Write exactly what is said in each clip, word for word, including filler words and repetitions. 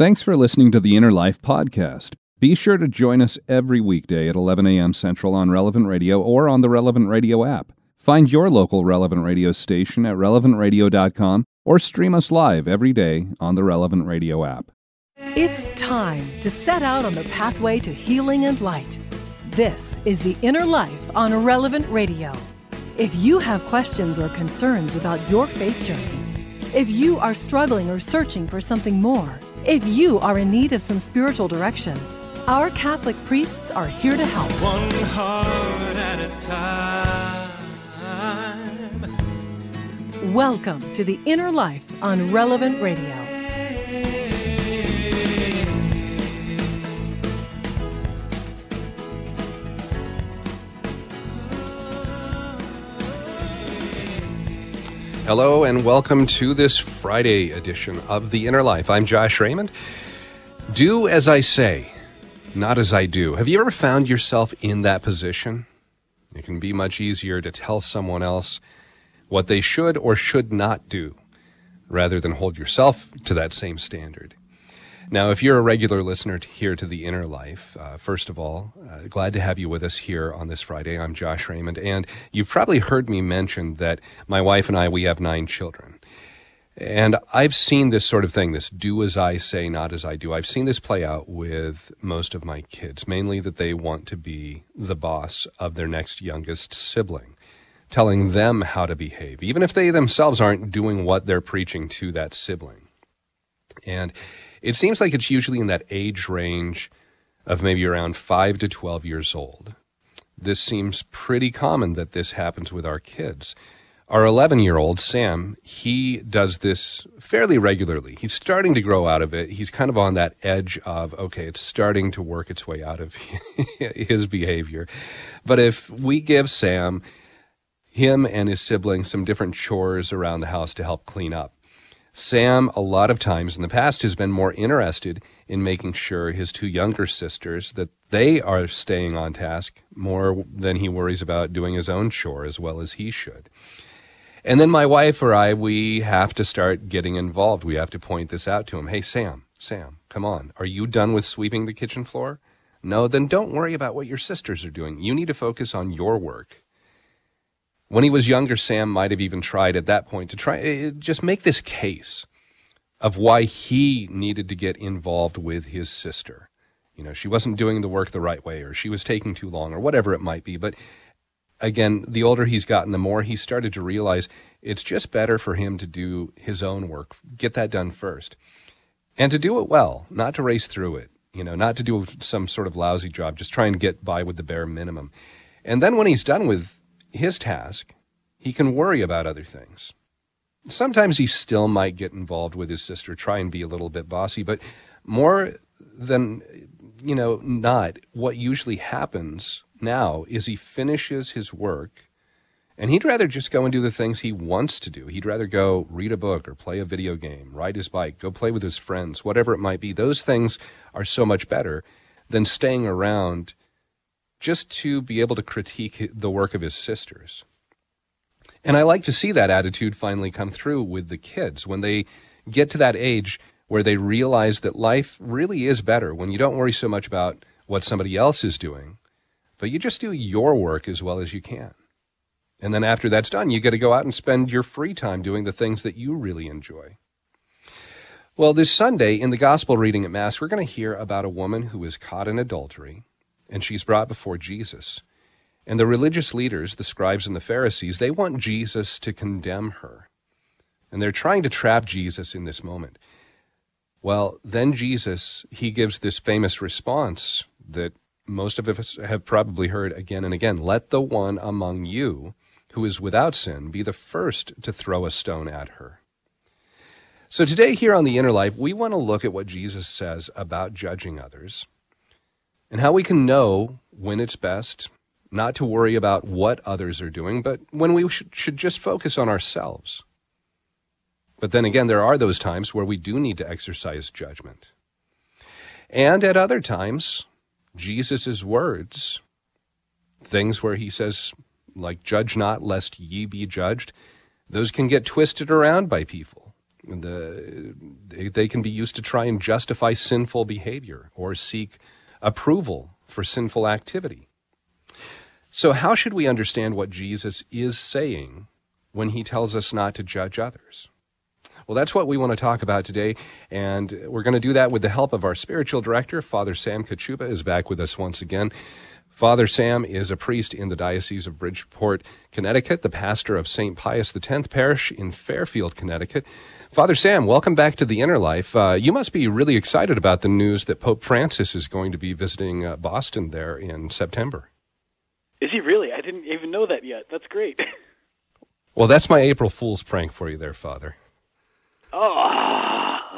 Thanks for listening to the Inner Life Podcast. Be sure to join us every weekday at eleven a.m. Central on Relevant Radio or on the Relevant Radio app. Find your local Relevant Radio station at relevant radio dot com or stream us live every day on the Relevant Radio app. It's time to set out on the pathway to healing and light. This is The Inner Life on Relevant Radio. If you have questions or concerns about your faith journey, if you are struggling or searching for something more, if you are in need of some spiritual direction, our Catholic priests are here to help. One heart at a time. Welcome to The Inner Life on Relevant Radio. Hello and welcome to this Friday edition of The Inner Life. I'm Josh Raymond. Do as I say, not as I do. Have you ever found yourself in that position? It can be much easier to tell someone else what they should or should not do, rather than hold yourself to that same standard. Now, if you're a regular listener to, here to The Inner Life, uh, first of all, uh, glad to have you with us here on this Friday. I'm Josh Raymond, and you've probably heard me mention that my wife and I, we have nine children. And I've seen this sort of thing, this do as I say, not as I do. I've seen this play out with most of my kids, mainly that they want to be the boss of their next youngest sibling, telling them how to behave, even if they themselves aren't doing what they're preaching to that sibling. And it seems like it's usually in that age range of maybe around five to twelve years old. This seems pretty common that this happens with our kids. Our eleven-year-old, Sam, he does this fairly regularly. He's starting to grow out of it. He's kind of on that edge of, okay, it's starting to work its way out of his behavior. But if we give Sam, him and his siblings, some different chores around the house to help clean up, Sam, a lot of times in the past, has been more interested in making sure his two younger sisters, that they are staying on task more than he worries about doing his own chore as well as he should. And then my wife or I, we have to start getting involved. We have to point this out to him. Hey, Sam, Sam, come on. Are you done with sweeping the kitchen floor? No, then don't worry about what your sisters are doing. You need to focus on your work. When he was younger, Sam might have even tried at that point to try just make this case of why he needed to get involved with his sister. You know, she wasn't doing the work the right way, or she was taking too long, or whatever it might be. But again, the older he's gotten, the more he started to realize it's just better for him to do his own work, get that done first, and to do it well, not to race through it, you know, not to do some sort of lousy job, just try and get by with the bare minimum. And then when he's done with his task, he can worry about other things. Sometimes he still might get involved with his sister, try and be a little bit bossy, but more than, you know, not, what usually happens now is he finishes his work and he'd rather just go and do the things he wants to do. He'd rather go read a book or play a video game, ride his bike, go play with his friends, whatever it might be. Those things are so much better than staying around just to be able to critique the work of his sisters. And I like to see that attitude finally come through with the kids when they get to that age where they realize that life really is better when you don't worry so much about what somebody else is doing, but you just do your work as well as you can. And then after that's done, you get to go out and spend your free time doing the things that you really enjoy. Well, this Sunday in the gospel reading at Mass, we're going to hear about a woman who was caught in adultery, and she's brought before Jesus. And the religious leaders, the scribes and the Pharisees, they want Jesus to condemn her. And they're trying to trap Jesus in this moment. Well, then Jesus, he gives this famous response that most of us have probably heard again and again. Let the one among you who is without sin be the first to throw a stone at her. So today here on The Inner Life, we want to look at what Jesus says about judging others and how we can know when it's best not to worry about what others are doing, but when we should, should just focus on ourselves. But then again, there are those times where we do need to exercise judgment. And at other times, Jesus' words, things where he says, like, judge not lest ye be judged, those can get twisted around by people. The, they, they can be used to try and justify sinful behavior or seek approval for sinful activity. So how should we understand what Jesus is saying when he tells us not to judge others? Well, that's what we want to talk about today, and we're going to do that with the help of our spiritual director. Father Sam Kachuba is back with us once again. Father Sam is a priest in the Diocese of Bridgeport, Connecticut, the pastor of Saint Pius X Parish in Fairfield, Connecticut. Father Sam, welcome back to The Inner Life. Uh, you must be really excited about the news that Pope Francis is going to be visiting uh, Boston there in September. Is he really? I didn't even know that yet. That's great. Well, that's my April Fool's prank for you there, Father. Oh.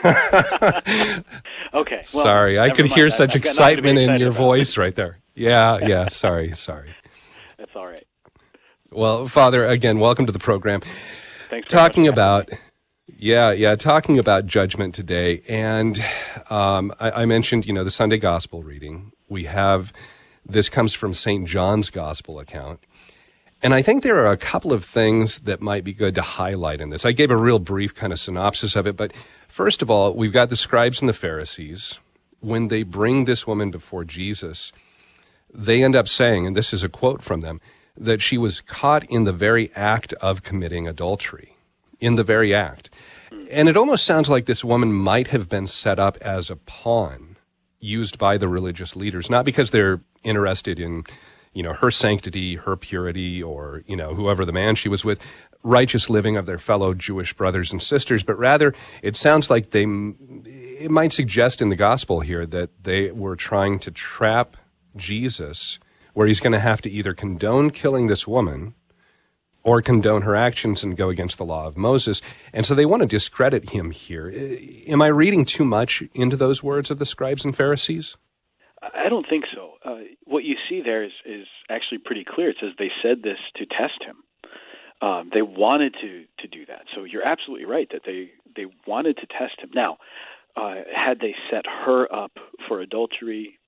Okay. Well, sorry, I could mind. hear such I've excitement in your about. voice right there. Yeah, yeah, sorry, sorry. That's all right. Well, Father, again, welcome to the program. Thanks. Talking about, yeah, yeah, talking about judgment today. And um, I, I mentioned, you know, the Sunday Gospel reading. We have, this comes from Saint John's Gospel account. And I think there are a couple of things that might be good to highlight in this. I gave a real brief kind of synopsis of it, but first of all, we've got the scribes and the Pharisees. When they bring this woman before Jesus, they end up saying, and this is a quote from them, that she was caught in the very act of committing adultery, in the very act. And it almost sounds like this woman might have been set up as a pawn used by the religious leaders, not because they're interested in, you know, her sanctity, her purity, or, you know, whoever the man she was with, righteous living of their fellow Jewish brothers and sisters, but rather it sounds like they, it might suggest in the gospel here that they were trying to trap Jesus, where he's going to have to either condone killing this woman or condone her actions and go against the law of Moses. And so they want to discredit him here. Am I reading too much into those words of the scribes and Pharisees? I don't think so. Uh, what you see there is, is actually pretty clear. It says they said this to test him. Um, they wanted to, to do that. So you're absolutely right that they, they wanted to test him. Now, uh, had they set her up for adultery,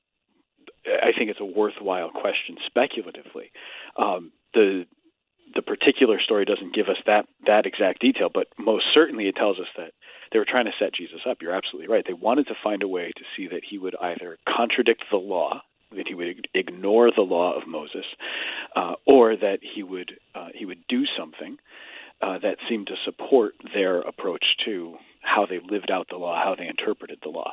I think it's a worthwhile question speculatively. Um, the the particular story doesn't give us that, that exact detail, but most certainly it tells us that they were trying to set Jesus up. You're absolutely right. They wanted to find a way to see that he would either contradict the law, that he would ignore the law of Moses, uh, or that he would uh, he would do something uh, that seemed to support their approach to how they lived out the law, how they interpreted the law.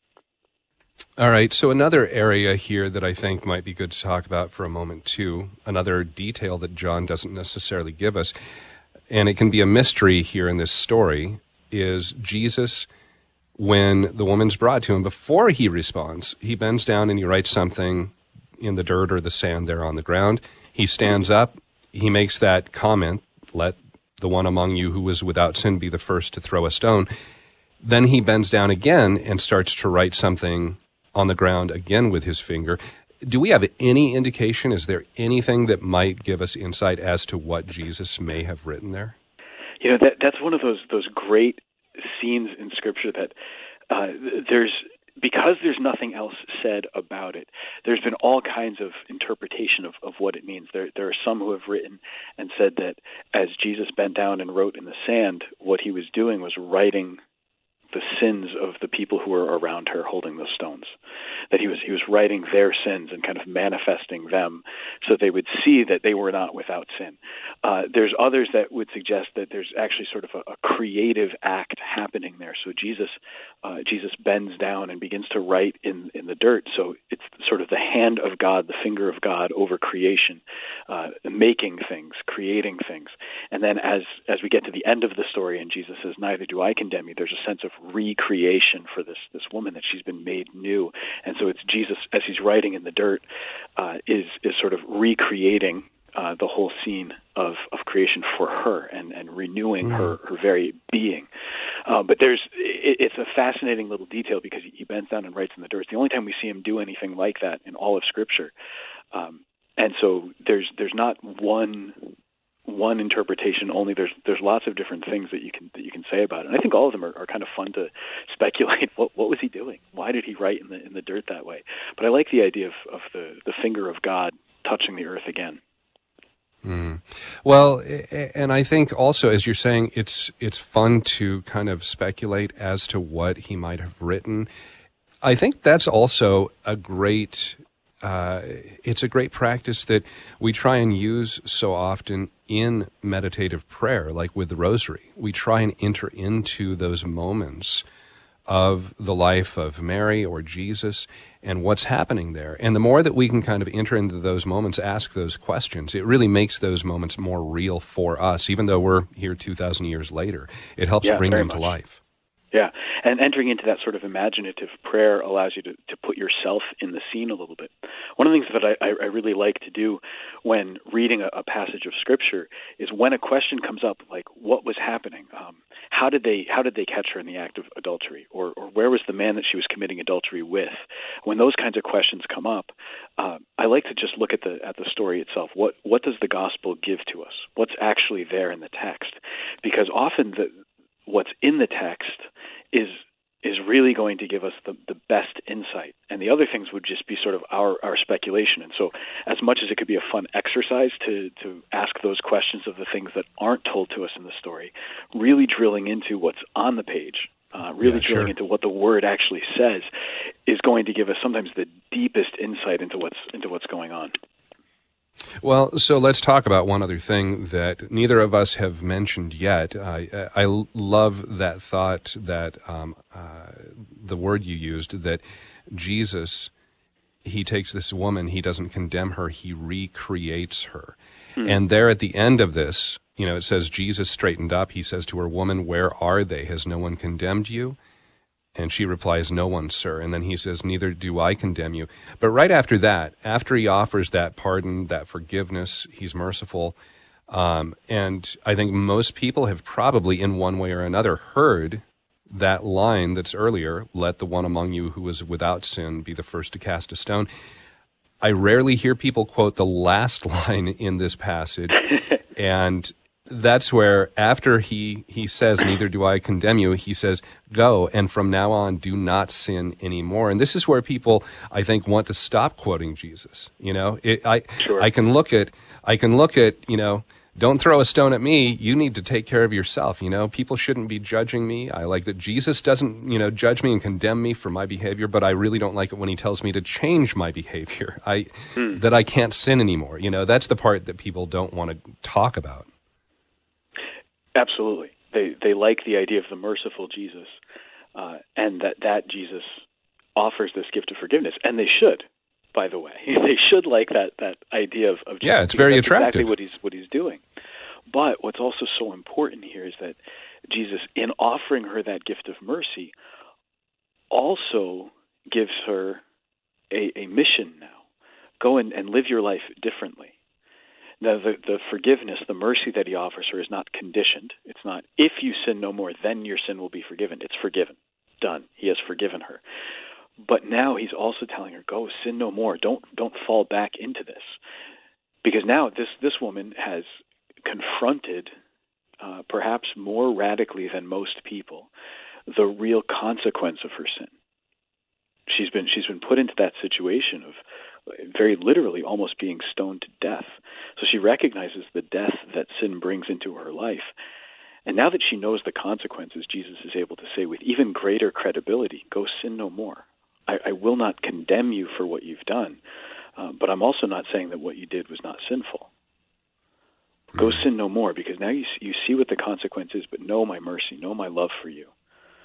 All right, so another area here that I think might be good to talk about for a moment too, another detail that John doesn't necessarily give us, and it can be a mystery here in this story, is Jesus, when the woman's brought to him, before he responds, he bends down and he writes something in the dirt or the sand there on the ground. He stands up, he makes that comment, let the one among you who is without sin be the first to throw a stone. Then he bends down again and starts to write something on the ground again with his finger. Do we have any indication, is there anything that might give us insight as to what Jesus may have written there? You know, that that's one of those those great scenes in Scripture that uh, there's, because there's nothing else said about it, there's been all kinds of interpretation of, of what it means. There there are some who have written and said that as Jesus bent down and wrote in the sand, what he was doing was writing the sins of the people who were around her holding those stones. That he was he was writing their sins and kind of manifesting them so they would see that they were not without sin. Uh, there's others that would suggest that there's actually sort of a, a creative act happening there. So Jesus uh, Jesus bends down and begins to write in, in the dirt. So it's sort of the hand of God, the finger of God over creation, uh, making things, creating things. And then as as we get to the end of the story and Jesus says, "Neither do I condemn you," there's a sense of recreation for this this woman, that she's been made new. And so it's Jesus, as he's writing in the dirt, uh, is is sort of recreating uh, the whole scene of, of creation for her and, and renewing mm. her, her very being. Uh, but there's it, it's a fascinating little detail because he, he bends down and writes in the dirt. It's the only time we see him do anything like that in all of Scripture. Um, and so there's there's not one one interpretation only. There's there's lots of different things that you can that you can say about it. And I think all of them are, are kind of fun to speculate. What what was he doing? Why did he write in the in the dirt that way? But I like the idea of, of the, the finger of God touching the earth again. Mm. Well, and I think also, as you're saying, it's it's fun to kind of speculate as to what he might have written. I think that's also a great, uh, it's a great practice that we try and use so often in meditative prayer, like with the rosary. We try and enter into those moments of the life of Mary or Jesus and what's happening there. And the more that we can kind of enter into those moments, ask those questions, it really makes those moments more real for us, even though we're here two thousand years later. It helps yeah, bring them much. to life. Yeah, and entering into that sort of imaginative prayer allows you to, to put yourself in the scene a little bit. One of the things that I, I really like to do when reading a, a passage of Scripture is when a question comes up, like what was happening, um, how did they how did they catch her in the act of adultery, or, or where was the man that she was committing adultery with? When those kinds of questions come up, uh, I like to just look at the at the story itself. What what does the gospel give to us? What's actually there in the text? Because often the what's in the text is is really going to give us the, the best insight. And the other things would just be sort of our, our speculation. And so as much as it could be a fun exercise to, to ask those questions of the things that aren't told to us in the story, really drilling into what's on the page, uh, really yeah, drilling sure. into what the word actually says, is going to give us sometimes the deepest insight into what's into what's going on. Well, so let's talk about one other thing that neither of us have mentioned yet. I, I love that thought that um, uh, the word you used, that Jesus, he takes this woman, he doesn't condemn her, he recreates her. Hmm. And there at the end of this, you know, it says, Jesus straightened up. He says to her, woman, where are they? Has no one condemned you? And she replies, no one, sir. And then he says, neither do I condemn you. But right after that, after he offers that pardon, that forgiveness, he's merciful. Um, and I think most people have probably in one way or another heard that line that's earlier, let the one among you who is without sin be the first to cast a stone. I rarely hear people quote the last line in this passage. And that's where after he, he says, neither do I condemn you, he says, go, and from now on, do not sin anymore. And this is where people, I think, want to stop quoting Jesus. You know, it, I, Sure. I can look at, I can look at, you know, don't throw a stone at me. You need to take care of yourself. You know, people shouldn't be judging me. I like that Jesus doesn't, you know, judge me and condemn me for my behavior, but I really don't like it when he tells me to change my behavior. I, hmm. that I can't sin anymore. You know, that's the part that people don't want to talk about. Absolutely. They they like the idea of the merciful Jesus, uh, and that, that Jesus offers this gift of forgiveness. And they should, by the way. They should like that, that idea of, of Jesus. Yeah, it's very that's attractive. exactly what he's, what he's doing. But what's also so important here is that Jesus, in offering her that gift of mercy, also gives her a, a mission now. Go and, and live your life differently. Now, the, the forgiveness, the mercy that he offers her is not conditioned. It's not, if you sin no more, then your sin will be forgiven. It's forgiven. Done. He has forgiven her. But now he's also telling her, go, sin no more. Don't don't fall back into this. Because now this, this woman has confronted, uh, perhaps more radically than most people, the real consequence of her sin. She's been she's been put into that situation of very literally almost being stoned to death. So she recognizes the death that sin brings into her life. And now that she knows the consequences, Jesus is able to say with even greater credibility, go sin no more. I, I will not condemn you for what you've done, uh, but I'm also not saying that what you did was not sinful. Go sin no more, because now you, you see what the consequence is, but know my mercy, know my love for you.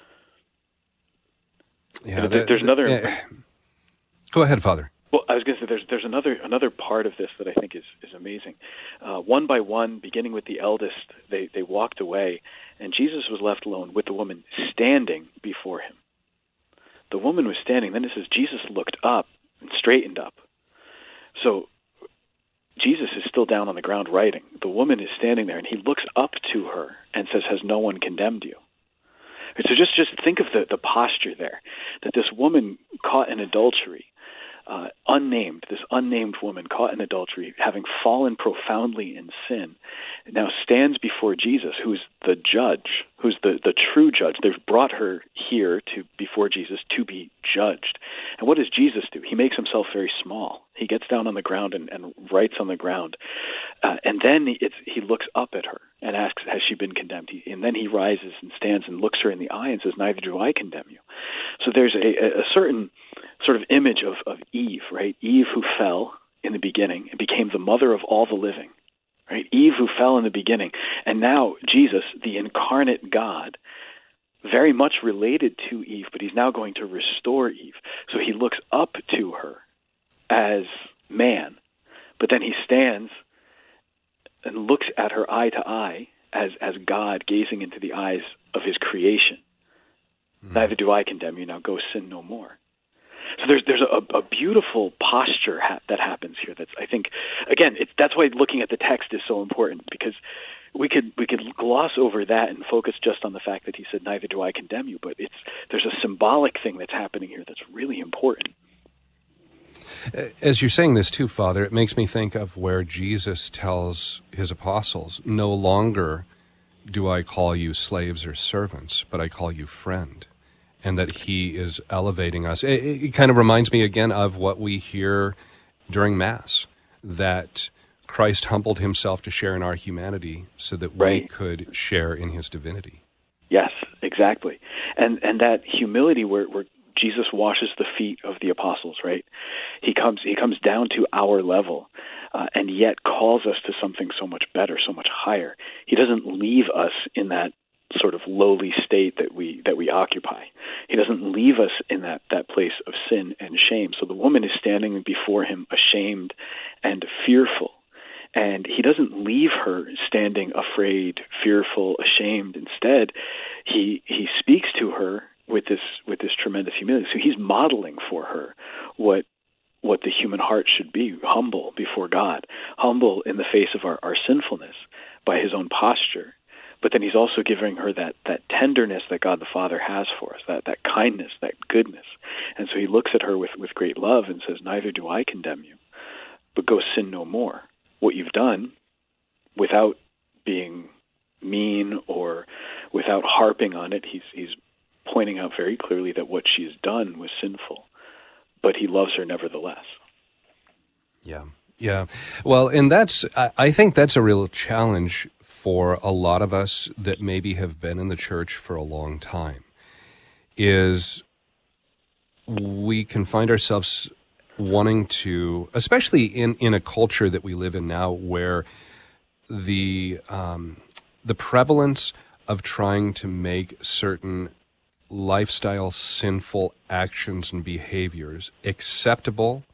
Yeah, there, the, there's the, another... Uh, go ahead, Father. Well, I was going to say there's there's another another part of this that I think is is amazing. Uh, one by one, beginning with the eldest, they they walked away, and Jesus was left alone with the woman standing before him. The woman was standing. Then it says Jesus looked up and straightened up. So Jesus is still down on the ground writing. The woman is standing there, and he looks up to her and says, "Has no one condemned you?" So just just think of the the posture there, that this woman caught in adultery. Uh, unnamed, this unnamed woman caught in adultery, having fallen profoundly in sin, now stands before Jesus, who's the judge, who's the, the true judge. They've brought her here to before Jesus to be judged. And what does Jesus do? He makes himself very small. He gets down on the ground and, and writes on the ground. Uh, and then it's, he looks up at her and asks, has she been condemned? He, and then he rises and stands and looks her in the eye and says, neither do I condemn you. So there's a, a certain sort of image of, of Eve, right? Eve who fell in the beginning and became the mother of all the living, right? Eve who fell in the beginning. And now Jesus, the incarnate God, very much related to Eve, but he's now going to restore Eve. So he looks up to her as man, but then he stands and looks at her eye to eye as, as God gazing into the eyes of his creation. Mm. Neither do I condemn you, now go sin no more. So there's there's a, a beautiful posture ha- that happens here. That's, I think, again, it's, that's why looking at the text is so important, because we could we could gloss over that and focus just on the fact that he said, neither do I condemn you, but it's there's a symbolic thing that's happening here that's really important. As you're saying this too, Father, it makes me think of where Jesus tells his apostles, no longer do I call you slaves or servants, but I call you friend, and that he is elevating us. It, it kind of reminds me again of what we hear during Mass, that Christ humbled himself to share in our humanity so that right. we could share in his divinity. Yes, exactly. And and that humility where, where Jesus washes the feet of the apostles, right? He comes he comes down to our level, uh, and yet calls us to something so much better, so much higher. He doesn't leave us in that sort of lowly state that we that we occupy. He doesn't leave us in that, that place of sin and shame. So the woman is standing before him ashamed and fearful. And he doesn't leave her standing afraid, fearful, ashamed. Instead, he he speaks to her with this with this tremendous humility. So he's modeling for her what what the human heart should be, humble before God, humble in the face of our, our sinfulness by his own posture. But then he's also giving her that, that tenderness that God the Father has for us, that, that kindness, that goodness. And so he looks at her with, with great love and says, neither do I condemn you, but go sin no more. What you've done, without being mean or without harping on it, he's he's pointing out very clearly that what she's done was sinful, but he loves her nevertheless. Yeah, yeah. Well, and that's, I, I think that's a real challenge for a lot of us that maybe have been in the church for a long time, is we can find ourselves wanting to, especially in, in a culture that we live in now, where the um, the prevalence of trying to make certain lifestyle sinful actions and behaviors acceptable,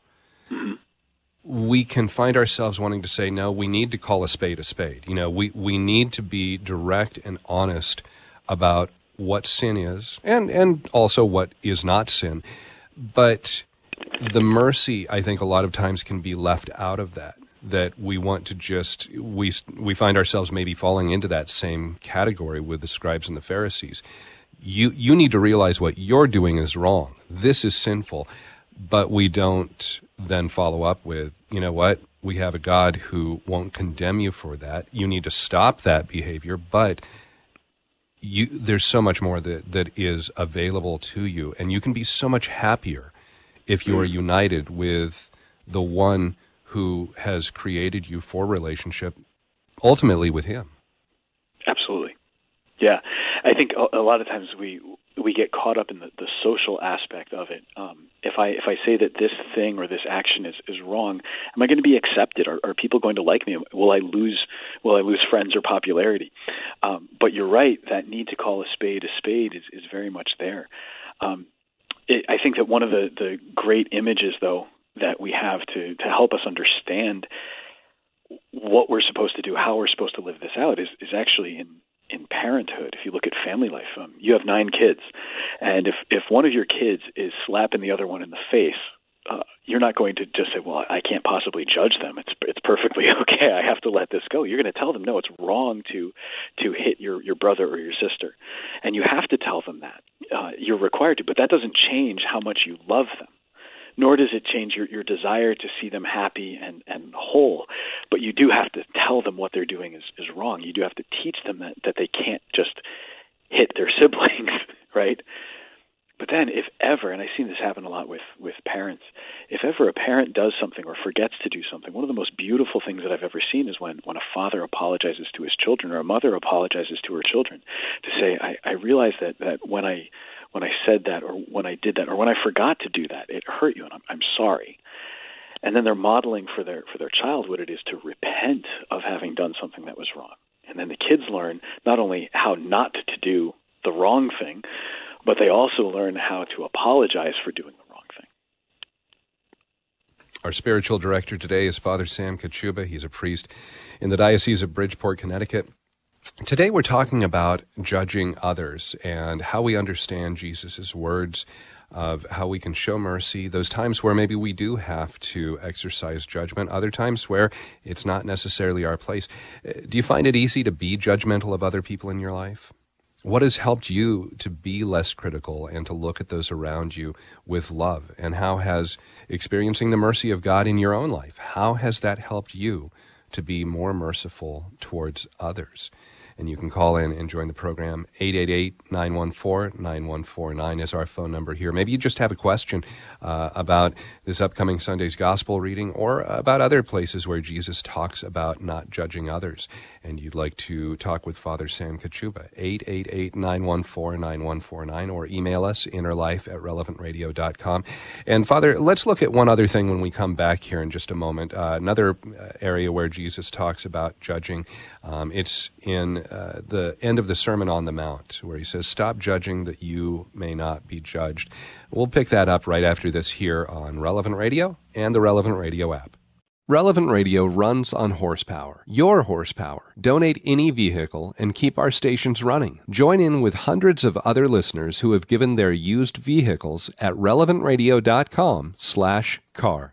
we can find ourselves wanting to say, no, we need to call a spade a spade. You know, we, we need to be direct and honest about what sin is and, and also what is not sin. But the mercy, I think, a lot of times can be left out of that, that we want to just, we we find ourselves maybe falling into that same category with the scribes and the Pharisees. You you need to realize what you're doing is wrong. This is sinful. But we don't then follow up with, you know what, we have a God who won't condemn you for that. You need to stop that behavior, but you there's so much more that, that is available to you, and you can be so much happier if you are united with the one who has created you for relationship, ultimately with him. Absolutely. Yeah. I think a, a lot of times we we get caught up in the, the social aspect of it. Um, if I if I say that this thing or this action is, is wrong, am I going to be accepted? Are, are people going to like me? Will I lose Will I lose friends or popularity? Um, but you're right. That need to call a spade a spade is, is very much there. Um, it, I think that one of the, the great images, though, that we have to, to help us understand what we're supposed to do, how we're supposed to live this out, is, is actually in in parenthood. If you look at family life, um, you have nine kids, and if, if one of your kids is slapping the other one in the face, uh, you're not going to just say, well, I can't possibly judge them. It's it's perfectly okay. I have to let this go. You're going to tell them, no, it's wrong to to hit your, your brother or your sister. And you have to tell them that. Uh, you're required to, but that doesn't change how much you love them. Nor does it change your, your desire to see them happy and, and whole. But you do have to tell them what they're doing is, is wrong. You do have to teach them that, that they can't just hit their siblings, right? But then if ever, and I've seen this happen a lot with, with parents, if ever a parent does something or forgets to do something, one of the most beautiful things that I've ever seen is when, when a father apologizes to his children or a mother apologizes to her children to say, I, I realize that, that when I when I said that or when I did that or when I forgot to do that, it hurt you and I'm, I'm sorry. And then they're modeling for their for their child what it is to repent of having done something that was wrong. And then the kids learn not only how not to do the wrong thing, but they also learn how to apologize for doing the wrong thing. Our spiritual director today is Father Sam Kachuba. He's a priest in the Diocese of Bridgeport, Connecticut. Today we're talking about judging others and how we understand Jesus' words of how we can show mercy, those times where maybe we do have to exercise judgment, other times where it's not necessarily our place. Do you find it easy to be judgmental of other people in your life? What has helped you to be less critical and to look at those around you with love? And how has experiencing the mercy of God in your own life, how has that helped you to be more merciful towards others? And you can call in and join the program. eight eight eight, nine one four, nine one four nine is our phone number here. Maybe you just have a question uh, about this upcoming Sunday's gospel reading or about other places where Jesus talks about not judging others. And you'd like to talk with Father Sam Kachuba. eight eight eight, nine one four, nine one four nine or email us innerlife at relevant radio dot com. And Father, let's look at one other thing when we come back here in just a moment. Uh, another area where Jesus talks about judging. Um, it's in Uh, the end of the Sermon on the Mount, where he says, stop judging that you may not be judged. We'll pick that up right after this here on Relevant Radio and the Relevant Radio app. Relevant Radio runs on horsepower. Your horsepower. Donate any vehicle and keep our stations running. Join in with hundreds of other listeners who have given their used vehicles at relevant radio dot com slash car.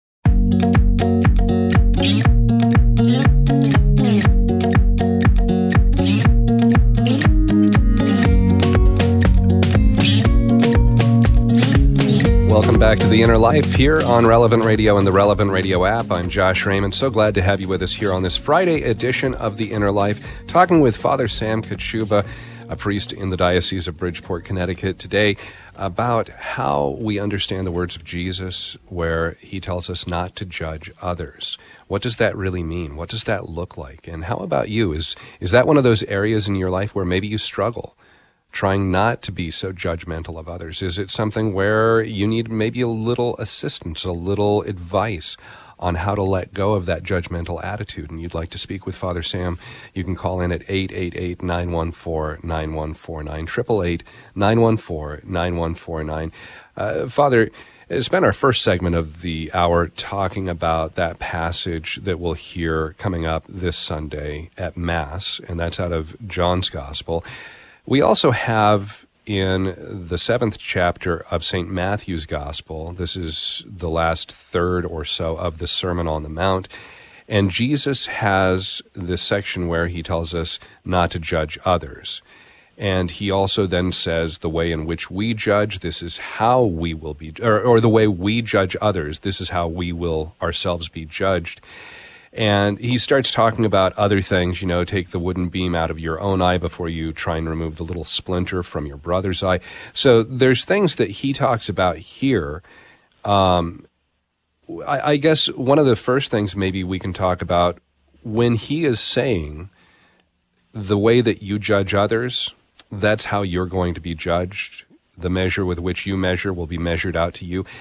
Welcome back to The Inner Life here on Relevant Radio and the Relevant Radio app. I'm Josh Raymond. So glad to have you with us here on this Friday edition of The Inner Life, talking with Father Sam Kachuba, a priest in the Diocese of Bridgeport, Connecticut, today about how we understand the words of Jesus where he tells us not to judge others. What does that really mean? What does that look like? And how about you? Is, is that one of those areas in your life where maybe you struggle trying not to be so judgmental of others? Is it something where you need maybe a little assistance, a little advice on how to let go of that judgmental attitude? And you'd like to speak with Father Sam, you can call in at eight eight eight, nine one four, nine one four nine, eight eight eight, nine one four, nine one four nine. Uh, Father, spent our first segment of the hour talking about that passage that we'll hear coming up this Sunday at Mass, and that's out of John's Gospel. We also have in the seventh chapter of Saint Matthew's Gospel, this is the last third or so of the Sermon on the Mount, and Jesus has this section where he tells us not to judge others. And he also then says the way in which we judge, this is how we will be, or, or the way we judge others, this is how we will ourselves be judged. And he starts talking about other things, you know, take the wooden beam out of your own eye before you try and remove the little splinter from your brother's eye. So there's things that he talks about here. Um, I, I guess one of the first things maybe we can talk about when he is saying the way that you judge others, that's how you're going to be judged. The measure with which you measure will be measured out to you.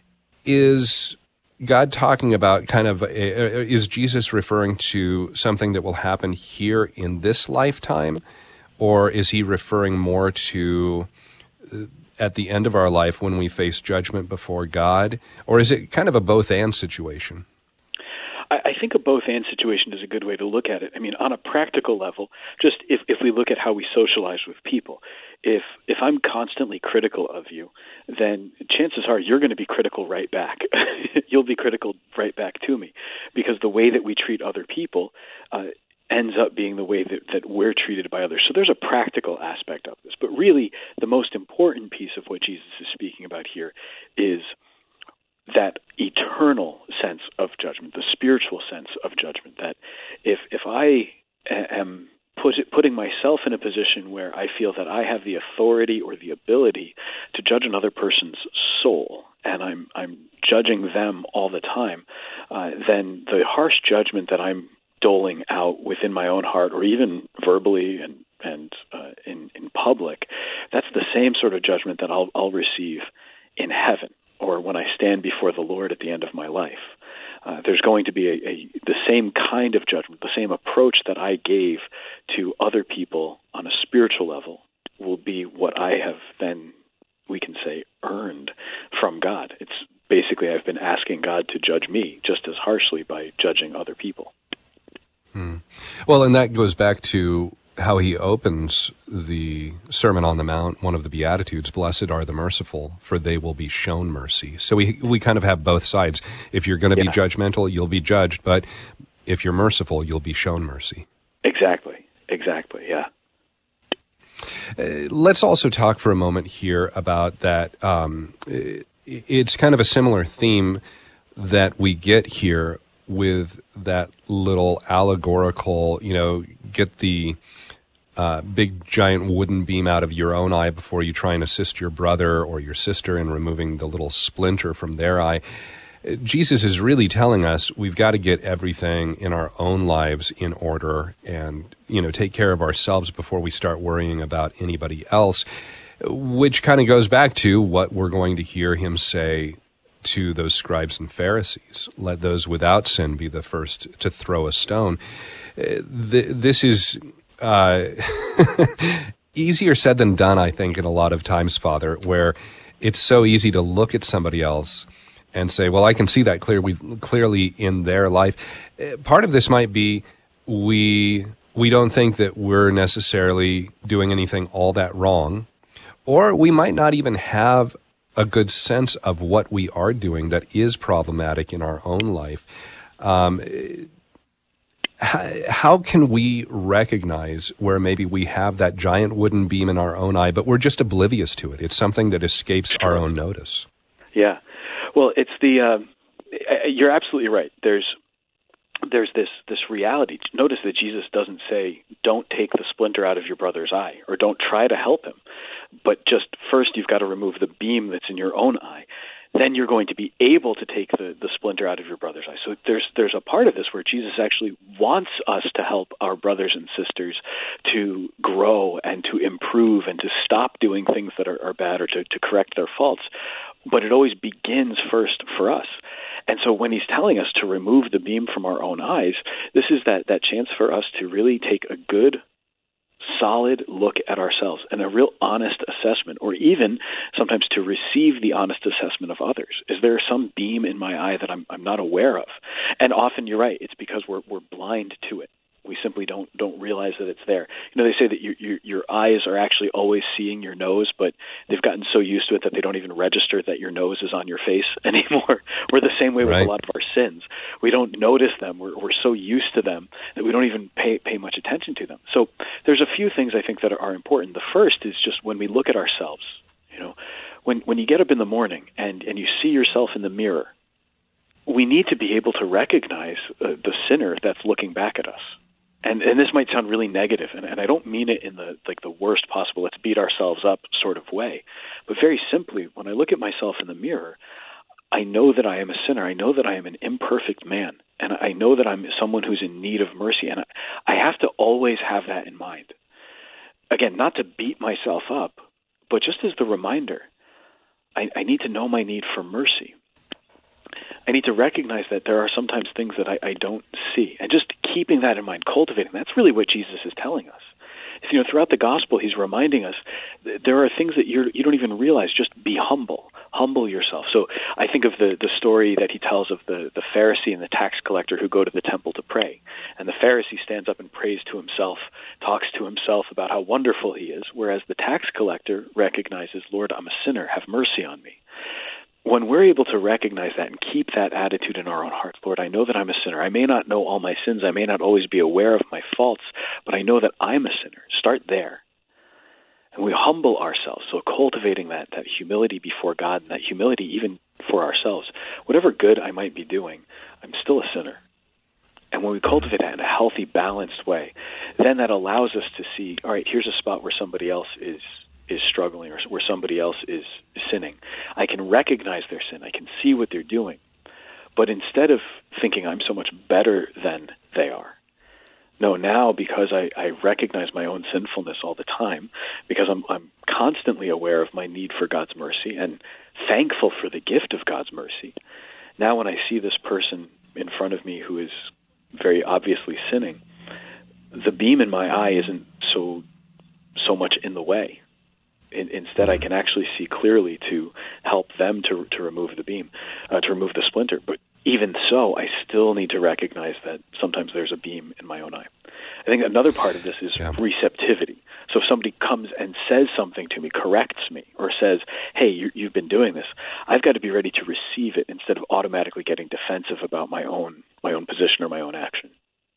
Is God talking about kind of, is Jesus referring to something that will happen here in this lifetime? Or is he referring more to at the end of our life when we face judgment before God? Or is it kind of a both and situation? I think a both-and situation is a good way to look at it. I mean, on a practical level, just if, if we look at how we socialize with people, if if I'm constantly critical of you, then chances are you're going to be critical right back. You'll be critical right back to me, because the way that we treat other people uh, ends up being the way that, that we're treated by others. So there's a practical aspect of this. But really, the most important piece of what Jesus is speaking about here is that eternal sense of judgment, the spiritual sense of judgment, that if if I am put, putting myself in a position where I feel that I have the authority or the ability to judge another person's soul, and I'm I'm judging them all the time, uh, then the harsh judgment that I'm doling out within my own heart, or even verbally and and uh, in in public, that's the same sort of judgment that I'll I'll receive in heaven, or when I stand before the Lord at the end of my life. Uh, there's going to be a, a the same kind of judgment, the same approach that I gave to other people on a spiritual level will be what I have then, we can say, earned from God. It's basically I've been asking God to judge me just as harshly by judging other people. Hmm. Well, and that goes back to how he opens the Sermon on the Mount, one of the Beatitudes, blessed are the merciful, for they will be shown mercy. So we we kind of have both sides. If you're going to yeah. be judgmental, you'll be judged, but if you're merciful, you'll be shown mercy. Exactly, exactly, yeah. Uh, let's also talk for a moment here about that. Um, it's kind of a similar theme that we get here with that little allegorical, you know, get the uh, big giant wooden beam out of your own eye before you try and assist your brother or your sister in removing the little splinter from their eye. Jesus is really telling us we've got to get everything in our own lives in order and, you know, take care of ourselves before we start worrying about anybody else, which kind of goes back to what we're going to hear him say to those scribes and Pharisees. Let those without sin be the first to throw a stone. This is uh, easier said than done, I think, in a lot of times, Father, where it's so easy to look at somebody else and say, well, I can see that clear, we, clearly in their life. Part of this might be we we don't think that we're necessarily doing anything all that wrong, or we might not even have a good sense of what we are doing that is problematic in our own life. Um, how, how can we recognize where maybe we have that giant wooden beam in our own eye, but we're just oblivious to it? It's something that escapes our own notice. Yeah. Well, it's the, uh, you're absolutely right. There's there's this, this reality. Notice that Jesus doesn't say, don't take the splinter out of your brother's eye, or don't try to help him. But just first you've got to remove the beam that's in your own eye. Then you're going to be able to take the, the splinter out of your brother's eye. So there's there's a part of this where Jesus actually wants us to help our brothers and sisters to grow and to improve and to stop doing things that are, are bad, or to, to correct their faults. But it always begins first for us. And so when he's telling us to remove the beam from our own eyes, this is that, that chance for us to really take a good, solid look at ourselves and a real honest assessment, or even sometimes to receive the honest assessment of others. Is there some beam in my eye that I'm, I'm not aware of? And often you're right, it's because we're, we're blind to it. We simply don't don't realize that it's there. You know, they say that your, your your eyes are actually always seeing your nose, but they've gotten so used to it that they don't even register that your nose is on your face anymore. We're the same way with right. a lot of our sins. We don't notice them. We're we're so used to them that we don't even pay pay much attention to them. So there's a few things I think that are important. The first is just when we look at ourselves. You know, when when you get up in the morning and and you see yourself in the mirror, we need to be able to recognize uh, the sinner that's looking back at us. And and this might sound really negative, and, and I don't mean it in the like the worst possible, let's beat ourselves up sort of way. But very simply, when I look at myself in the mirror, I know that I am a sinner. I know that I am an imperfect man, and I know that I'm someone who's in need of mercy. And I, I have to always have that in mind. Again, not to beat myself up, but just as the reminder, I, I need to know my need for mercy. I need to recognize that there are sometimes things that I, I don't see. And just keeping that in mind, cultivating, that's really what Jesus is telling us. You know, throughout the gospel, he's reminding us that there are things that you're, you don't even realize. Just be humble. Humble yourself. So I think of the, the story that he tells of the, the Pharisee and the tax collector who go to the temple to pray. And the Pharisee stands up and prays to himself, talks to himself about how wonderful he is, whereas the tax collector recognizes, Lord, I'm a sinner. Have mercy on me. When we're able to recognize that and keep that attitude in our own hearts, Lord, I know that I'm a sinner. I may not know all my sins. I may not always be aware of my faults, but I know that I'm a sinner. Start there. And we humble ourselves. So cultivating that, that humility before God, and that humility even for ourselves. Whatever good I might be doing, I'm still a sinner. And when we cultivate that in a healthy, balanced way, then that allows us to see, all right, here's a spot where somebody else is is struggling or where somebody else is sinning. I can recognize their sin. I can see what they're doing. But instead of thinking I'm so much better than they are, no, now because I, I recognize my own sinfulness all the time, because I'm, I'm constantly aware of my need for God's mercy and thankful for the gift of God's mercy, now when I see this person in front of me who is very obviously sinning, the beam in my eye isn't so so much in the way. In, instead, I can actually see clearly to help them to to remove the beam, uh, to remove the splinter. But even so, I still need to recognize that sometimes there's a beam in my own eye. I think another part of this is yeah. receptivity. So if somebody comes and says something to me, corrects me, or says, hey, you, you've been doing this, I've got to be ready to receive it instead of automatically getting defensive about my own my own position or my own action.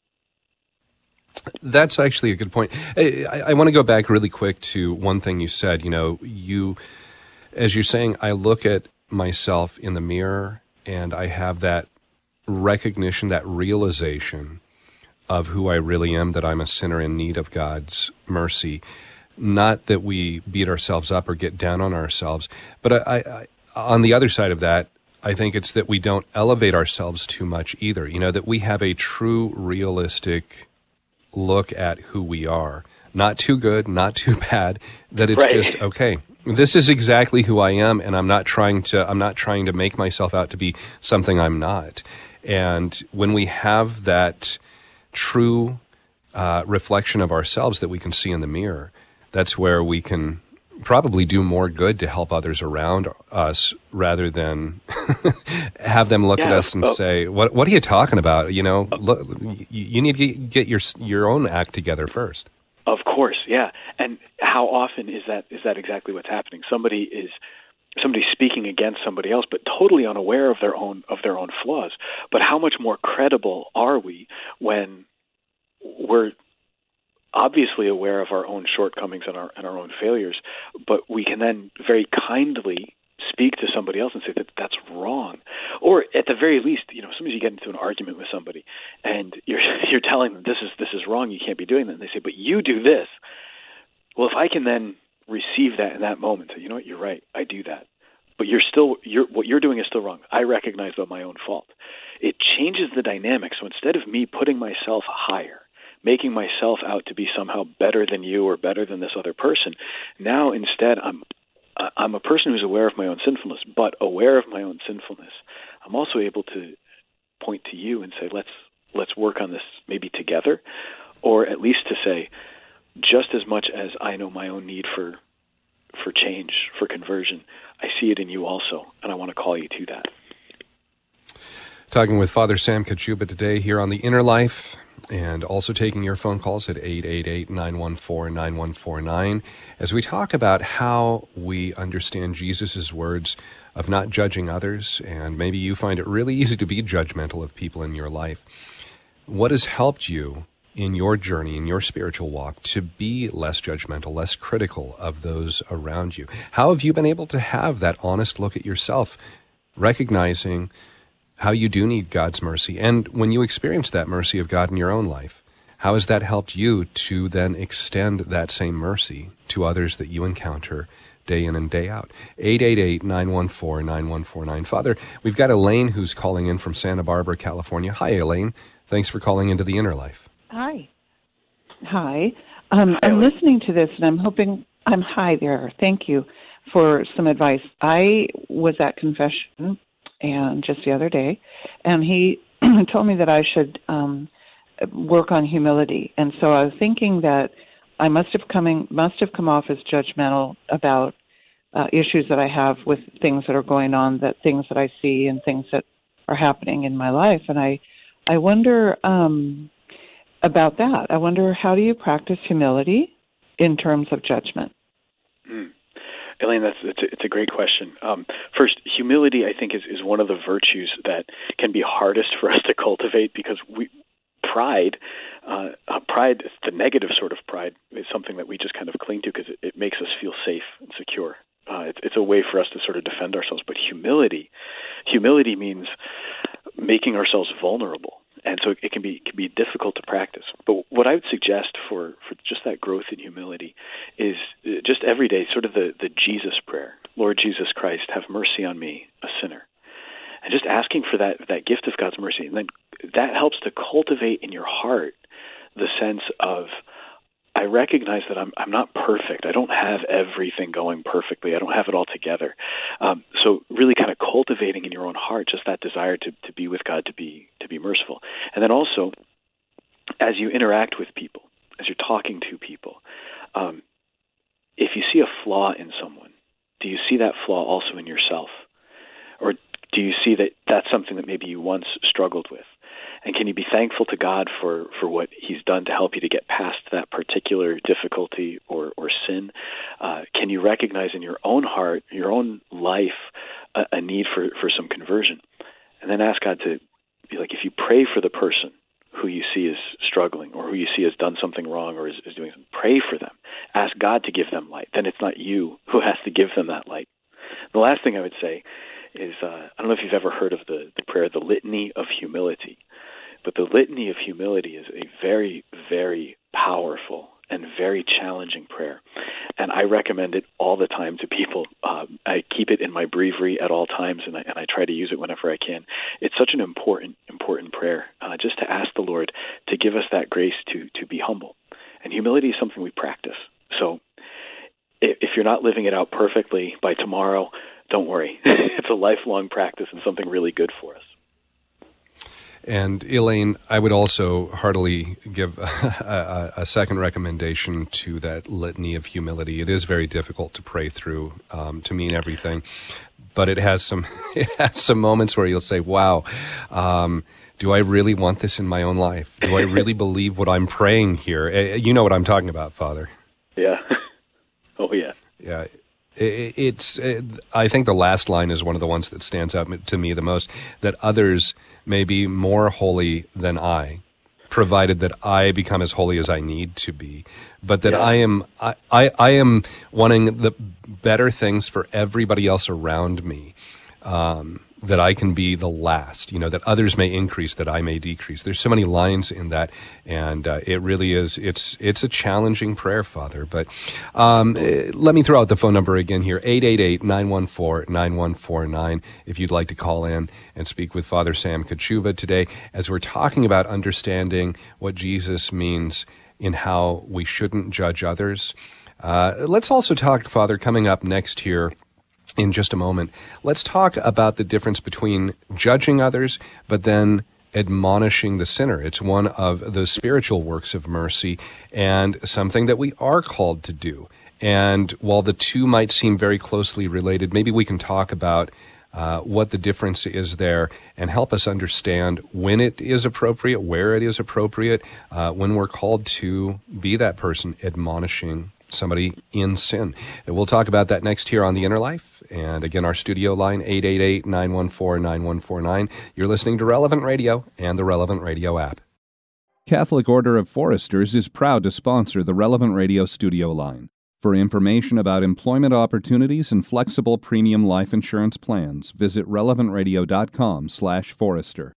That's actually a good point. I, I, I want to go back really quick to one thing you said. You know, you, as you're saying, I look at myself in the mirror and I have that recognition, that realization of who I really am, that I'm a sinner in need of God's mercy. Not that we beat ourselves up or get down on ourselves, but I, I, on the other side of that, I think it's that we don't elevate ourselves too much either. You know, that we have a true, realistic look at who we are. Not too good, not too bad, that it's right. just, okay, this is exactly who I am, and I'm not trying to I'm not trying to make myself out to be something I'm not. And when we have that true uh, reflection of ourselves that we can see in the mirror, that's where we can probably do more good to help others around us rather than have them look yeah, at us and oh. say, what what are you talking about? You know, look, you, you need to get your your own act together first. Of course, yeah. And how often is that is that exactly what's happening? Somebody is somebody speaking against somebody else, but totally unaware of their own of their own flaws. But how much more credible are we when we're obviously aware of our own shortcomings and our and our own failures, but we can then very kindly speak to somebody else and say that that's wrong. Or at the very least, you know, sometimes you get into an argument with somebody and you're you're telling them this is this is wrong, you can't be doing that. And they say, but you do this. Well, if I can then receive that in that moment, say, you know what, you're right, I do that. But you're still you're what you're doing is still wrong. I recognize though my own fault. It changes the dynamic. So instead of me putting myself higher, making myself out to be somehow better than you or better than this other person, now instead I'm I'm a person who's aware of my own sinfulness, but aware of my own sinfulness, I'm also able to point to you and say, let's let's work on this maybe together, or at least to say, just as much as I know my own need for for change, for conversion, I see it in you also, and I want to call you to that. Talking with Father Sam Kachuba today here on The Inner Life, and also taking your phone calls at eight eight eight, nine one four, nine one four nine as we talk about how we understand Jesus' words of not judging others, and maybe you find it really easy to be judgmental of people in your life. What has helped you in your journey, in your spiritual walk, to be less judgmental, less critical of those around you? How have you been able to have that honest look at yourself, recognizing how you do need God's mercy? And when you experience that mercy of God in your own life, how has that helped you to then extend that same mercy to others that you encounter day in and day out? eight eight eight, nine one four, nine one four nine. Father, we've got Elaine who's calling in from Santa Barbara, California. Hi, Elaine. Thanks for calling into The Inner Life. Hi. Hi. Um, I'm listening to this, and I'm hoping, I'm hi there. Thank you for some advice. I was at confession and just the other day, and he told me that I should um, work on humility. And so I was thinking that I must have coming must have come off as judgmental about uh, issues that I have with things that are going on, that things that I see and things that are happening in my life. And I, I wonder um, about that. I wonder, how do you practice humility in terms of judgment? Mm. Elaine, that's it's a, it's a great question. Um, first, humility, I think, is, is one of the virtues that can be hardest for us to cultivate, because we pride, uh, uh, pride, the negative sort of pride, is something that we just kind of cling to because it, it makes us feel safe and secure. Uh, it's, it's a way for us to sort of defend ourselves. But humility, humility means making ourselves vulnerable and so it can be can be difficult to practice. But what I would suggest for, for just that growth in humility is just every day, sort of the, the Jesus prayer. Lord Jesus Christ, have mercy on me, a sinner. And just asking for that, that gift of God's mercy. And then that helps to cultivate in your heart the sense of, I recognize that I'm I'm not perfect. I don't have everything going perfectly. I don't have it all together. Um, so really kind of cultivating in your own heart just that desire to, to be with God, to be to be merciful. And then also, as you interact with people, as you're talking to people, um, if you see a flaw in someone, do you see that flaw also in yourself? Or do you see that that's something that maybe you once struggled with? And can you be thankful to God for, for what he's done to help you to get past that particular difficulty or, or sin? Uh, can you recognize in your own heart, your own life, a, a need for, for some conversion? And then ask God to be like, if you pray for the person who you see is struggling or who you see has done something wrong or is, is doing something, pray for them. Ask God to give them light. Then it's not you who has to give them that light. The last thing I would say is, uh, I don't know if you've ever heard of the, the prayer, the Litany of Humility. But the Litany of Humility is a very, very powerful and very challenging prayer. And I recommend it all the time to people. Um, I keep it in my breviary at all times, and I, and I try to use it whenever I can. It's such an important, important prayer, uh, just to ask the Lord to give us that grace to, to be humble. And humility is something we practice. So if, if you're not living it out perfectly by tomorrow, don't worry. It's a lifelong practice and something really good for us. And Elaine, I would also heartily give a, a, a second recommendation to that litany of humility. It is very difficult to pray through um, to mean everything, but it has some it has some moments where you'll say, "Wow, um, do I really want this in my own life? Do I really believe what I'm praying here?" You know what I'm talking about, Father. Yeah. Oh yeah. Yeah. It's. It, I think the last line is one of the ones that stands out to me the most. That others may be more holy than I, provided that I become as holy as I need to be. But that yeah. I am. I, I. I am wanting the better things for everybody else around me. Um, that I can be the last, you know, that others may increase, that I may decrease. There's so many lines in that, and uh, it really is, it's it's a challenging prayer, Father. But um, let me throw out the phone number again here, eight eight eight, nine one four, nine one four nine, if you'd like to call in and speak with Father Sam Kachuba today, as we're talking about understanding what Jesus means in how we shouldn't judge others. Uh, let's also talk, Father, coming up next here, in just a moment, let's talk about the difference between judging others, but then admonishing the sinner. It's one of the spiritual works of mercy and something that we are called to do. And while the two might seem very closely related, maybe we can talk about uh, what the difference is there and help us understand when it is appropriate, where it is appropriate, uh, when we're called to be that person admonishing somebody in sin. And we'll talk about that next here on The Inner Life. And again, our studio line, eight eight eight, nine one four, nine one four nine. You're listening to Relevant Radio and the Relevant Radio app. Catholic Order of Foresters is proud to sponsor the Relevant Radio studio line. For information about employment opportunities and flexible premium life insurance plans, visit relevant radio dot com slash forester.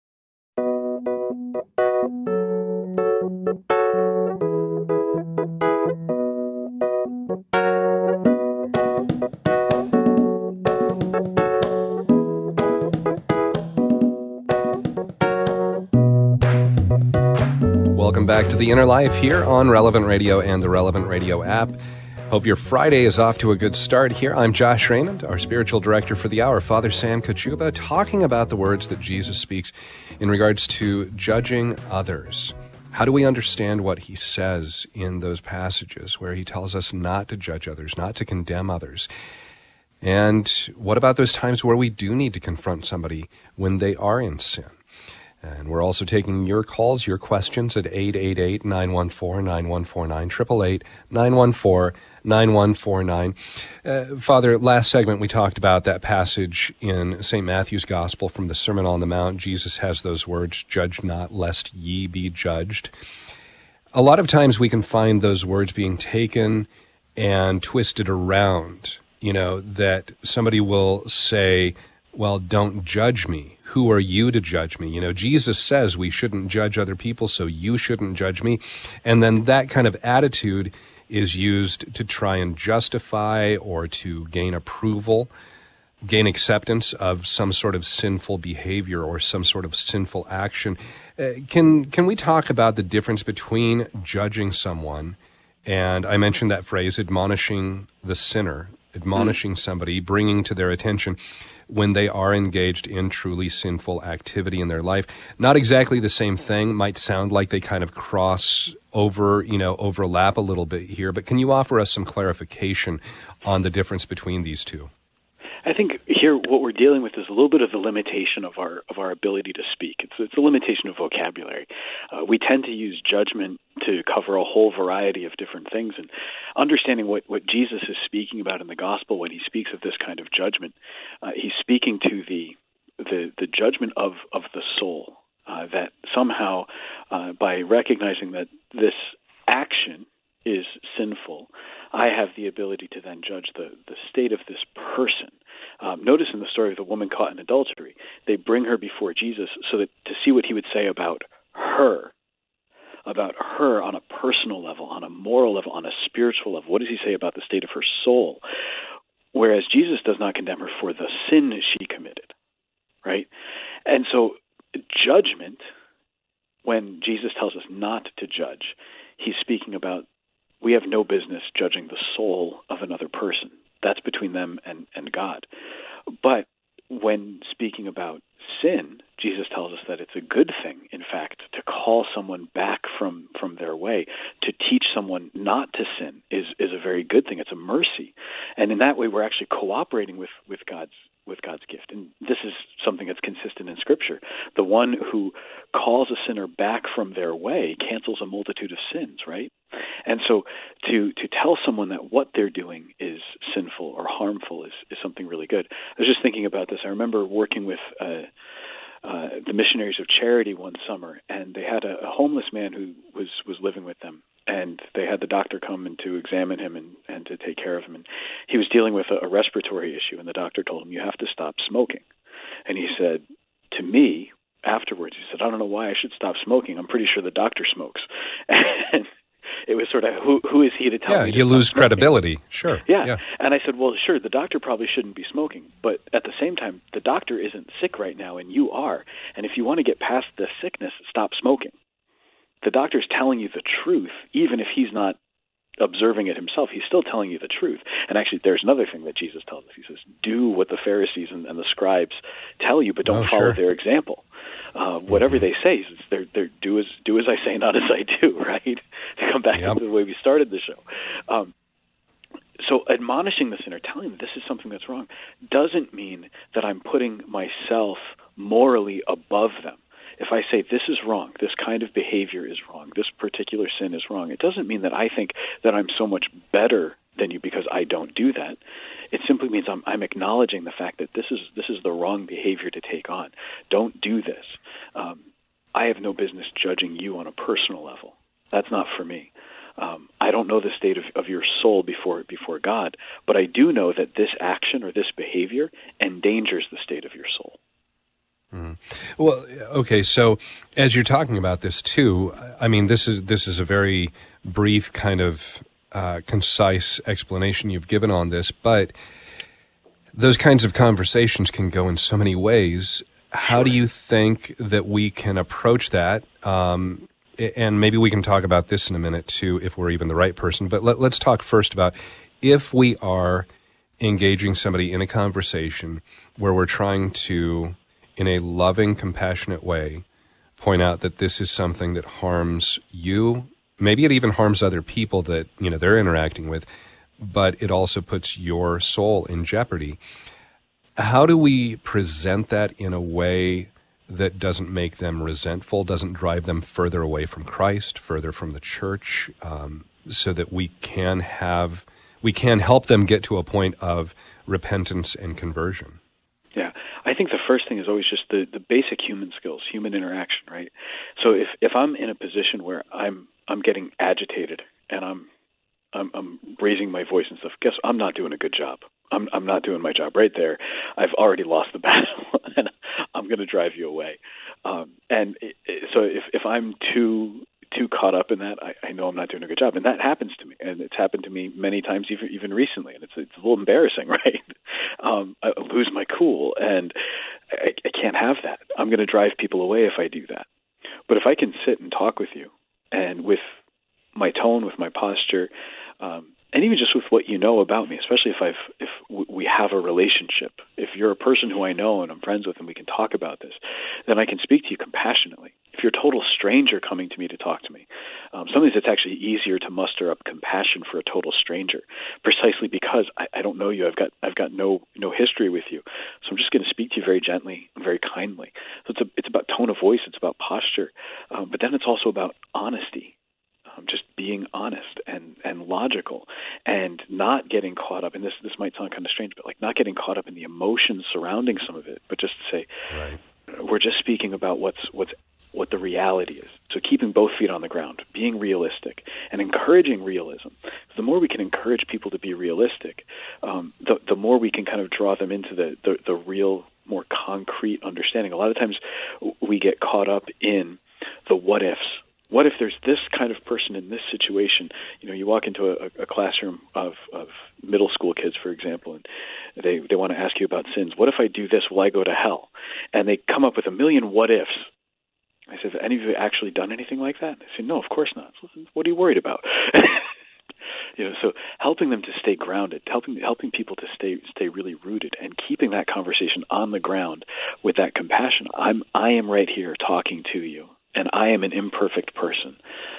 Welcome back to The Inner Life here on Relevant Radio and the Relevant Radio app. Hope your Friday is off to a good start here. I'm Josh Raymond, our spiritual director for the hour, Father Sam Kachuba, talking about the words that Jesus speaks in regards to judging others. How do we understand what he says in those passages where he tells us not to judge others, not to condemn others? And what about those times where we do need to confront somebody when they are in sin? And we're also taking your calls, your questions at eight eight eight, nine one four, nine one four nine, eight eight eight, nine one four, nine one four nine. Uh, Father, last segment we talked about that passage in Saint Matthew's Gospel from the Sermon on the Mount. Jesus has those words, "Judge not, lest ye be judged." A lot of times we can find those words being taken and twisted around, you know, that somebody will say, well, don't judge me. Who are you to judge me? You know, Jesus says we shouldn't judge other people, so you shouldn't judge me. And then that kind of attitude is used to try and justify or to gain approval, gain acceptance of some sort of sinful behavior or some sort of sinful action. Uh, can can we talk about the difference between judging someone, and I mentioned that phrase, admonishing the sinner, admonishing mm-hmm. somebody, bringing to their attention when they are engaged in truly sinful activity in their life? Not exactly the same thing, might sound like they kind of cross over, you know, overlap a little bit here, but can you offer us some clarification on the difference between these two? I think here what we're dealing with is a little bit of the limitation of our of our ability to speak. It's it's a limitation of vocabulary. Uh, we tend to use judgment to cover a whole variety of different things, and understanding what, what Jesus is speaking about in the gospel when he speaks of this kind of judgment, uh, he's speaking to the the, the judgment of, of the soul, uh, that somehow uh, by recognizing that this action is sinful, I have the ability to then judge the, the state of this person. Um, notice in the story of the woman caught in adultery, they bring her before Jesus so that to see what he would say about her, about her on a personal level, on a moral level, on a spiritual level. What does he say about the state of her soul? Whereas Jesus does not condemn her for the sin she committed, right? And so judgment, when Jesus tells us not to judge, he's speaking about we have no business judging the soul of another person. That's between them and, and God. But when speaking about sin, Jesus tells us that it's a good thing, in fact, to call someone back from, from their way. To teach someone not to sin is, is a very good thing. It's a mercy. And in that way, we're actually cooperating with, with God's with God's gift. And this is something that's consistent in Scripture. The one who calls a sinner back from their way cancels a multitude of sins, right? And so to to tell someone that what they're doing is sinful or harmful is, is something really good. I was just thinking about this. I remember working with uh, uh, the Missionaries of Charity one summer, and they had a, a homeless man who was, was living with them. And they had the doctor come in to examine him and, and to take care of him. And he was dealing with a, a respiratory issue, and the doctor told him, you have to stop smoking. And he said to me afterwards, he said, I don't know why I should stop smoking. I'm pretty sure the doctor smokes. And it was sort of, who who is he to tell yeah, me? Yeah, you lose credibility. Sure. Yeah. yeah. And I said, well, sure, the doctor probably shouldn't be smoking. But at the same time, the doctor isn't sick right now, and you are. And if you want to get past the sickness, stop smoking. The doctor's telling you the truth, even if he's not observing it himself. He's still telling you the truth. And actually, there's another thing that Jesus tells us. He says, do what the Pharisees and, and the scribes tell you, but don't oh, follow sure. their example. Uh, whatever mm-hmm. they say, they're, they're do as do as I say, not as I do, right? To come back yep. to the way we started the show. Um, so admonishing the sinner, telling them this is something that's wrong, doesn't mean that I'm putting myself morally above them. If I say this is wrong, this kind of behavior is wrong, this particular sin is wrong, it doesn't mean that I think that I'm so much better than you because I don't do that. It simply means I'm, I'm acknowledging the fact that this is this is the wrong behavior to take on. Don't do this. Um, I have no business judging you on a personal level. That's not for me. Um, I don't know the state of, of your soul before before God, but I do know that this action or this behavior endangers the state of your soul. Mm. Well, okay. So, as you're talking about this too, I mean, this is this is a very brief, kind of uh, concise explanation you've given on this, but those kinds of conversations can go in so many ways. How Sure. do you think that we can approach that? Um, and maybe we can talk about this in a minute too, if we're even the right person. But let, let's talk first about if we are engaging somebody in a conversation where we're trying to, in a loving, compassionate way, point out that this is something that harms you. Maybe it even harms other people that, you know, they're interacting with, but it also puts your soul in jeopardy. How do we present that in a way that doesn't make them resentful, doesn't drive them further away from Christ, further from the church, um, so that we can have, we can help them get to a point of repentance and conversion? Yeah, I think the first thing is always just the, the basic human skills, human interaction, right? So if, if I'm in a position where I'm I'm getting agitated and I'm I'm, I'm raising my voice and stuff, guess I'm not doing a good job, I'm, I'm not doing my job right there. I've already lost the battle, and I'm going to drive you away. Um, and it, it, so if, if I'm too too caught up in that, I, I know I'm not doing a good job. And that happens to me. And it's happened to me many times, even even recently. And it's it's a little embarrassing, right? Um, I lose my cool, and I, I can't have that. I'm going to drive people away if I do that. But if I can sit and talk with you, and with my tone, with my posture, um, and even just with what you know about me, especially if I've if we have a relationship, if you're a person who I know and I'm friends with and we can talk about this, then I can speak to you compassionately. If you're a total stranger coming to me to talk to me, um, sometimes it's actually easier to muster up compassion for a total stranger, precisely because I, I don't know you. I've got I've got no no history with you, so I'm just going to speak to you very gently and very kindly. So it's a, it's about tone of voice, it's about posture, um, but then it's also about honesty. Um, just being honest and, and logical, and not getting caught up, and this this might sound kind of strange, but like not getting caught up in the emotions surrounding some of it, but just to say, right. We're just speaking about what's what's what the reality is. So keeping both feet on the ground, being realistic, and encouraging realism. The more we can encourage people to be realistic, um, the the more we can kind of draw them into the, the, the real, more concrete understanding. A lot of times we get caught up in the what ifs. What if there's this kind of person in this situation? You know, you walk into a, a classroom of, of middle school kids, for example, and they, they want to ask you about sins. What if I do this? Will I go to hell? And they come up with a million what ifs. I said, have any of you actually done anything like that? They say, no, of course not. What are you worried about? You know, so helping them to stay grounded, helping helping people to stay stay really rooted, and keeping that conversation on the ground with that compassion. I'm I am right here talking to you. And I am an imperfect person.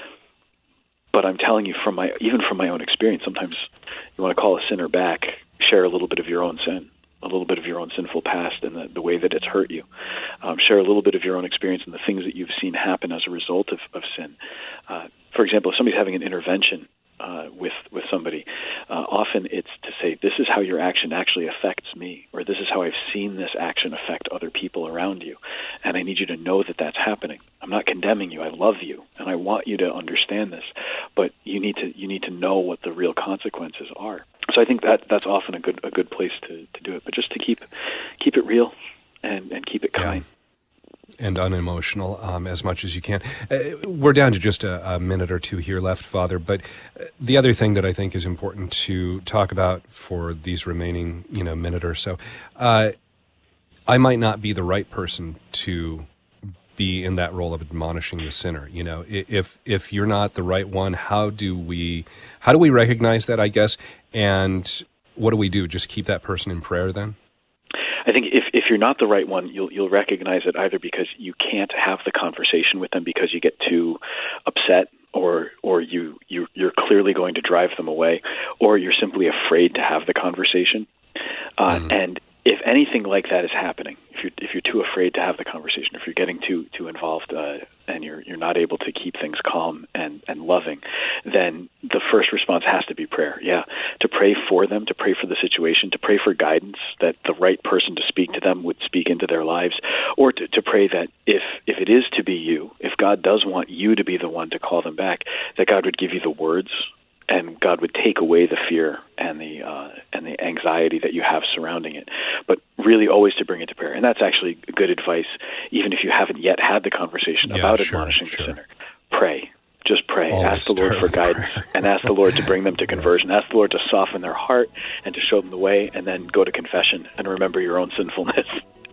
But I'm telling you from my, even from my own experience, sometimes you want to call a sinner back, share a little bit of your own sin, a little bit of your own sinful past and the, the way that it's hurt you. Um, share a little bit of your own experience and the things that you've seen happen as a result of, of sin. Uh, for example, if somebody's having an intervention uh, with, with somebody, uh, often it's to say, this is how your action actually affects me, or this is how I've seen this action affect other people around you. And I need you to know that that's happening. I'm not condemning you. I love you, and I want you to understand this. But you need to you need to know what the real consequences are. So I think that that's often a good a good place to, to do it. But just to keep keep it real and, and keep it kind. Yeah. And unemotional um, as much as you can. Uh, we're down to just a, a minute or two here left, Father. But the other thing that I think is important to talk about for these remaining, you know, minute or so, uh, I might not be the right person to be in that role of admonishing the sinner. You know, if if you're not the right one, how do we how do we recognize that, I guess, and what do we do? Just keep that person in prayer then? I think if, if you're not the right one, you'll you'll recognize it either because you can't have the conversation with them because you get too upset, or or you, you you're clearly going to drive them away, or you're simply afraid to have the conversation. Uh, mm. And if anything like that is happening, if you're if you're too afraid to have the conversation, if you're getting too too involved uh, and you're you're not able to keep things calm and, and loving, then the first response has to be prayer. Yeah, to pray for them, to pray for the situation, to pray for guidance that the right person to speak to them would speak into their lives, or to, to pray that if if it is to be you, if God does want you to be the one to call them back, that God would give you the words. And God would take away the fear and the uh, and the anxiety that you have surrounding it. But really always to bring it to prayer. And that's actually good advice, even if you haven't yet had the conversation yeah, about sure, admonishing sure. the sinner. Pray. Just pray. Always ask the Lord for guidance prayer. And ask the Lord to bring them to conversion. Yes. Ask the Lord to soften their heart and to show them the way, and then go to confession and remember your own sinfulness.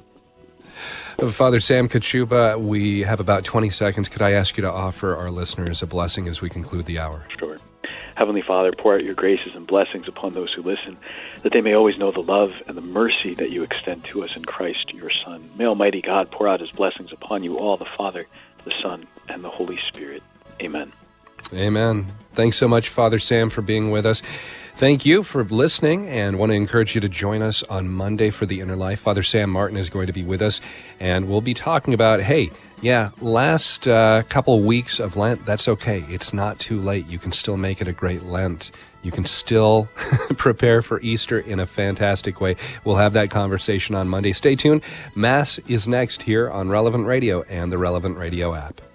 Father Sam Kachuba, we have about twenty seconds. Could I ask you to offer our listeners a blessing as we conclude the hour? Sure. Heavenly Father, pour out your graces and blessings upon those who listen, that they may always know the love and the mercy that you extend to us in Christ, your Son. May Almighty God pour out his blessings upon you all, the Father, the Son, and the Holy Spirit. Amen. Amen. Thanks so much, Father Sam, for being with us. Thank you for listening, and want to encourage you to join us on Monday for The Inner Life. Father Sam Martin is going to be with us, and we'll be talking about, hey, yeah, last uh, couple weeks of Lent, that's okay. It's not too late. You can still make it a great Lent. You can still prepare for Easter in a fantastic way. We'll have that conversation on Monday. Stay tuned. Mass is next here on Relevant Radio and the Relevant Radio app.